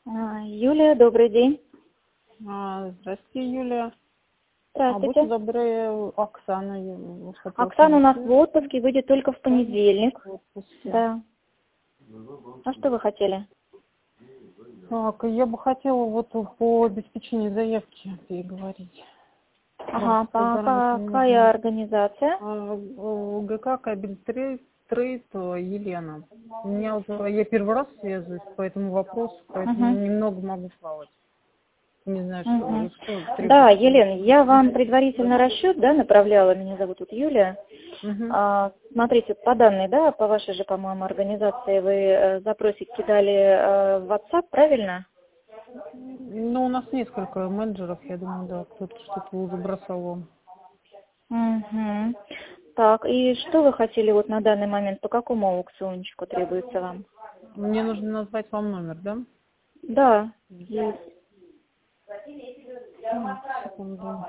Юлия, добрый день. Здравствуйте, Юлия. Здравствуйте. Будьте добры, Оксана. Оксана у нас в отпуске, выйдет только в понедельник. В отпуске. Да. А что вы хотели? Так, я бы хотела вот по обеспечению заявки переговорить. Ага, какая организация? ГК «Кабель Трейд» Елена. Я первый раз связываюсь по этому вопросу, поэтому немного могу плавать. Не знаю, что требуется. Да, Елена, я вам предварительно расчет, направляла, меня зовут Юлия. Смотрите, по данной, по вашей же, по-моему, организации вы запросик кидали в WhatsApp, правильно? Ну, у нас несколько менеджеров, я думаю, да, кто-то что-то уже бросал вам. Так, и что вы хотели вот на данный момент, по какому аукциончику требуется вам? Мне нужно назвать вам номер, да? Да, есть. Секунду.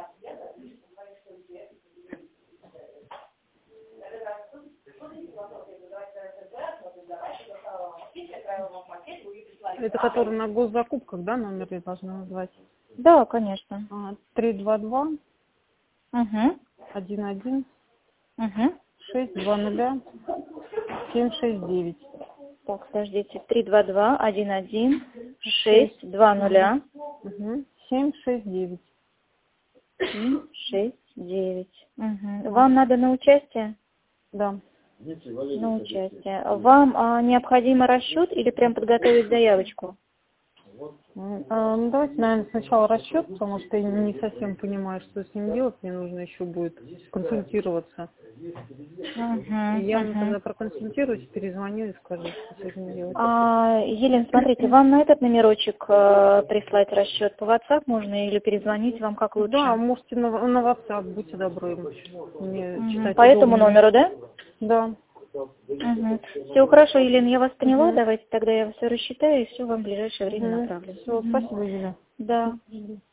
Это который на госзакупках, да, номер я должна назвать? Да, конечно. 322 11 620 769. Так, подождите. 322 11 620 769. 769. Вам надо на участие? Да. На участие. Вам необходимо расчет или прям подготовить заявочку? Ну, давайте, наверное, сначала расчет, потому что я не совсем понимаю, что с ним делать. Мне нужно еще будет консультироваться. Я вам тогда проконсультируюсь, перезвоню и скажу, что с этим делать. Елена, смотрите, вам на этот номерочек прислать расчет по WhatsApp можно или перезвонить вам как лучше? Да, можете на WhatsApp, будьте добры. Мне читать по этому удобнее. номеру, да? Да. Все хорошо, Елена, я вас поняла. Давайте тогда я все рассчитаю и все вам в ближайшее время направлю. Все, спасибо, Юля. Да.